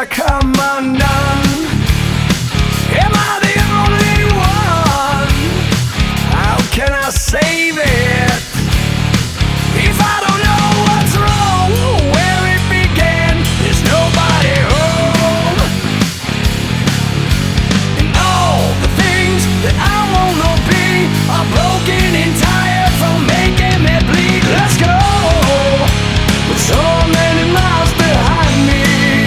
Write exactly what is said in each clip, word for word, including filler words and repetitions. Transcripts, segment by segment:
I come undone? Am I the only one? How can I save it if I don't know what's wrong, where it began? There's nobody home, and all the things that I wanna be are broken and tired from making me bleed. Let's go, with so many miles behind me.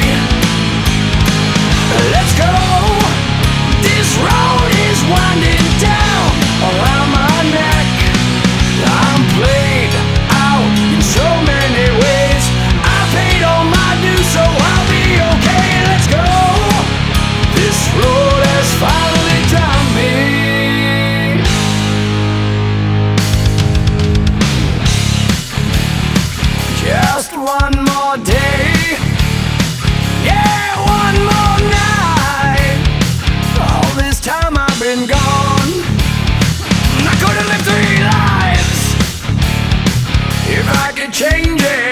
Let's go, this road is winding down around my neck. I'm played out in so many ways. I paid all my dues, so I'll be okay. Let's go, this road has finally drowned me. Just one more day, yeah, one more night. All this time I've been gone, I could have lived three lives if I could change it.